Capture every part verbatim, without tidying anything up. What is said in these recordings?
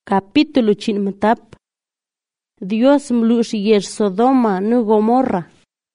Capítulo chinmatap. Dios mlush yer Sodoma nu Gomorra.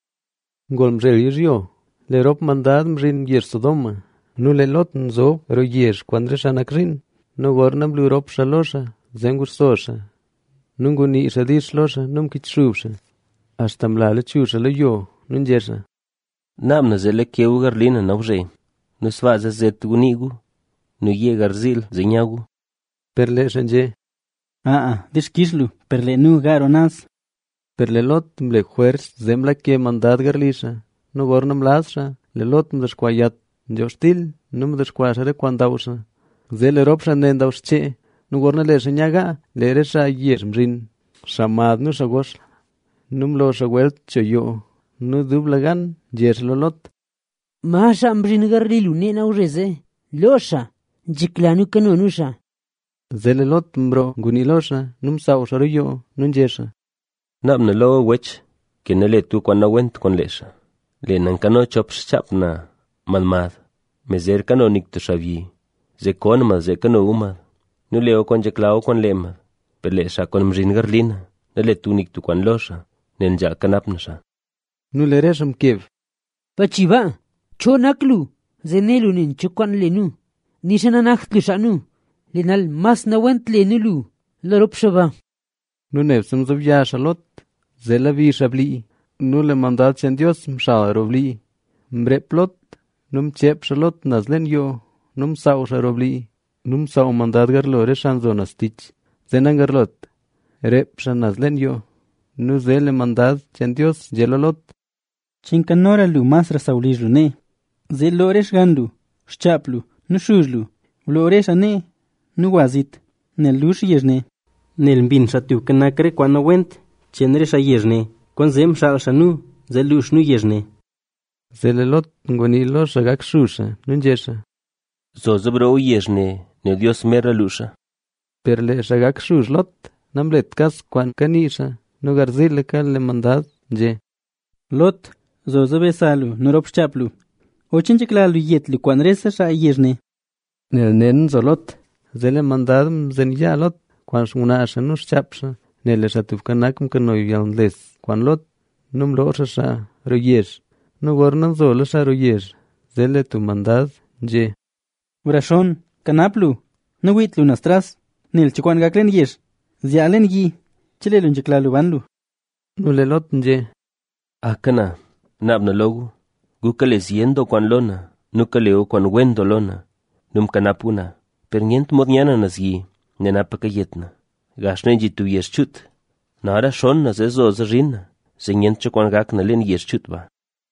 Gol mrel yo, le rop mandad mrin yer Sodoma, nu le lot nzo ro yer quandre shanakrin, no gorna mlu rop shalosha, zengur sosha, nungu ni shadish losha, num kitshubsha, hasta mlale chusha le yo, nun jesha. Nam na zele keu garlina na uje, nu svaza zet gunigu, nu ye garzil zinyagu. Perle shanje. Ah, ah, dishkishlu, perle nu garonas. Perle lot mle juers zemla ke mandad garlisha, no gorna mlasha, le lot mdashkwayat, jostil, num dashkwashare kwandawsha. Zele ropsha nendawsche, no gorna le shanyaga, le resha yer mrin, shamad nu shagosh, num lo shawelt choyo, nu dublagan, yer lolot. Masha mrin garlilu nena ureze, losha, jiklanu kanonusha. Zele lot mbro gunilosha, num sausha yo, nun jesha. Nam na lo wech, que ne le tu kwana went con lesha. Le nankano chop chap na malmad, mezer kano nikto shavi, ze kon ma ze kano umad. Nu leo con jeklao con lemad, per lesha con mrin garlina, ne le tu nikto kwan losha, nen ja kanapnasha. Nu le resham kev. Pachiva, cho naklu, zenelu nin chukwan lenu, nishana nachtlu shanu. Linal mas na went lenulu, larup shaba. Nu nevsum zavya shalot, zela vi shabli, nu le mandad chen Dios mshal robli, mbre plot, num chep shalot nazlen yo, num sao sharobli, num sao mandad garlo reshan zona stich, zenan garlot, rep shan nazlen yo, nu zele mandad chen Dios jelolot. Chinkanora lu mas rasaulijlu ne, zelores gandu, shchaplu, nu shujlu, vlores ane, nu wazit, nel lush yerne. Nel mbin shatiu kanakre kwano went, chenre shayerne, kwan zem shal shanu, zelush nu yerne. Zelelot ngonilo shagak shusha, nun jesha. Zozabro yerne, ne Dios mera lusha. Perle shagak shush lot, namlet kas kwan kanisha, nu garzile kan le mandad, je. Lot, zozabe salu, norop shchaplu, ochinchiklalu yetlu kwan resa sha yerne. Nel nen zolot, zele mandad mzenya lot, kwan shunasha nu shchapsha, nele shatufkanak mkano yaundles, kwan lot, num lo shasha, royesh, nu gornan zolo sha royesh, zele tu mandad, je. Urashon, kanaplu, nu witlu nastras, nel chikwan gaklen yesh, zialen yi, chilelun chiklalu banlu. Nu le lot je. Akana, nab na logu, gukale siendo kwan lona, nukaleo kwan wendo lona, num kanapuna. Per nient modniana nazgi, nenapa kayetna. Gashne jitu yeshchut. Nara shon na zezo zrin, se nient chokwan gak na len yeshchut ba.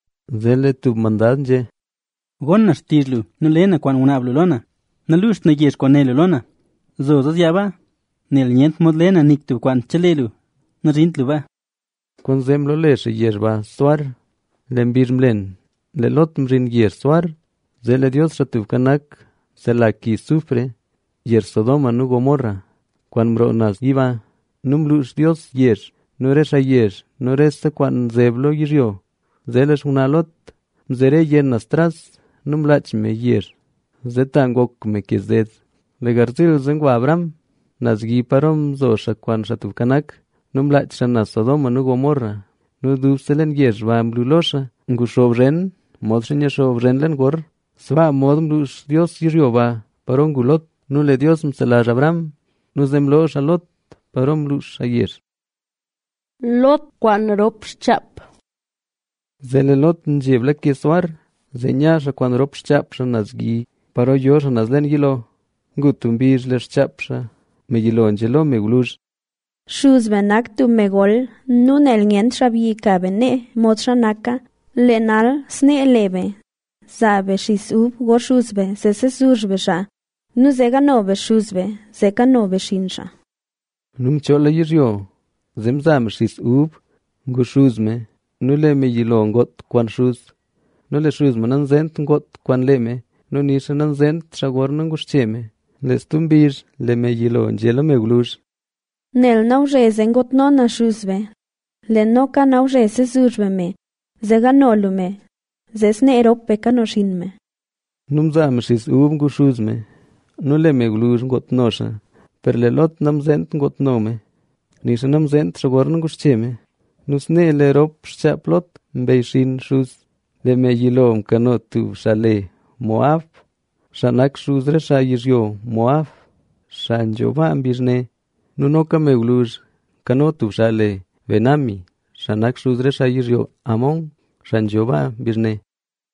Zele tu mandad je. Gon na shtizlu, nu lena kwan unablu lona. Na lush na yesh kwan nelu lona. Zozo zjaba, nel nient modlena niktu kwan chalelu, na rintlu ba. Kwan zemlo leshe yesh ba, swar, lembir mlen, le lot mrin yesh swar, zele Dios shatufkanak, Zela ki sufre, yer Sodoma nu Gomorra, kwan mronas iba, num lush Dios yer, no resha yer, no resta kwan zeblo yirio, zeles unalot, mzere yer nastras, num lach me yer, zetangok me kezed, legarzil zengwa Abram, nazgi parom zosha kwan shatufkanak, num lach shana Sodoma nu Gomorra, nu dubselen yer va mlulosha, ngushovren, modshinya shovren len gor, Sva modum lus Dios yirioba, parom gulot, nu le Dios mselash Abram, nu zemlo shalot, parom lus ayer. Lot kwan rop shchap. Zele lot njebla keswar, zenyasha kwan rop shchapsha nazgi, paro yosha nazlen yilo, gutumbir le shchapsha, me yilo angelo me gulush. Shuz benak tu megol, nu nel ngent shabi kabene, motshanaka, lenal sne elebe. Zabe shisub go shuzbe, se se surjbe sha. Nu zega nobe shuzbe, zega nobe shinsha. Num chola yirio, zemzam shisub, go shuzme, nu le me yilo ngot kwan shuz. Nu le shuzme nan zent ngot kwan leme, nu nisha nan zent shagor nan gushcheme. Le stumbir le me yilo njelo me glush. Nel naujeze ngot nona shuzbe. Le noka naujeze surjbe me, zega nolume. Zesne erope kanoshinme. Num zam shis ub go shuzme, nu le me glush ngot nosha, per le lot nam zent ngot nome, ni se nam zent shagorn ngushcheme, nus ne le rop shchap lot mbeishin shuz, le me yilom kanot tu shale Moab, shanak shuzre sha yiryo Moab, shan jova ambirne, nunoka meuluj kanot tu shale Benami, shanak shuzre sha yiryo Amon, shan jova birne.